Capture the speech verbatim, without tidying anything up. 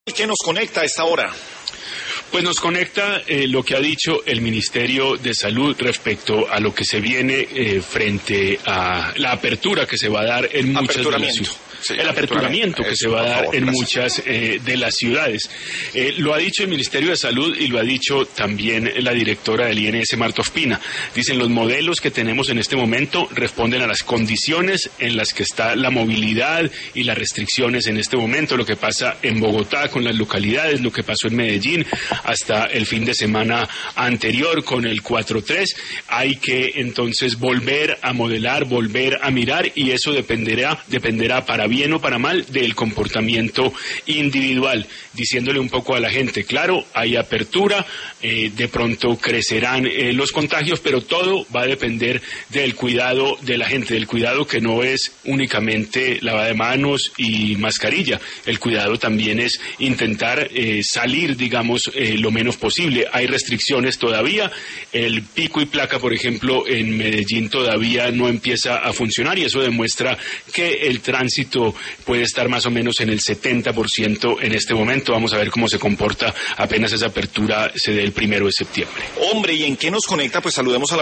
¿Qué nos conecta a esta hora? Pues nos conecta eh, lo que ha dicho el Ministerio de Salud respecto a lo que se viene eh, frente a la apertura que se va a dar en muchas de las ciudades. Sí, el aperturamiento que se va a dar favor, en gracias. muchas eh, de las ciudades. Eh, lo ha dicho el Ministerio de Salud y lo ha dicho también la directora del I N S, Marta Ospina. Dicen, los modelos que tenemos en este momento responden a las condiciones en las que está la movilidad y las restricciones en este momento, lo que pasa en Bogotá con las localidades, lo que pasó en Medellín hasta el fin de semana anterior con el cuatro tres. Hay que entonces volver a modelar, volver a mirar, y eso dependerá, dependerá para bien o para mal del comportamiento individual, diciéndole un poco a la gente, claro, hay apertura, eh, de pronto crecerán eh, los contagios, pero todo va a depender del cuidado de la gente, del cuidado que no es únicamente lavado de manos y mascarilla, el cuidado también es intentar eh, salir, digamos, eh, lo menos posible. Hay restricciones todavía, el pico y placa, por ejemplo, en Medellín todavía no empieza a funcionar, y eso demuestra que el tránsito puede estar más o menos en el setenta por ciento en este momento. Vamos a ver cómo se comporta apenas esa apertura se dé el primero de septiembre. Hombre, ¿y en qué nos conecta? Pues saludemos a la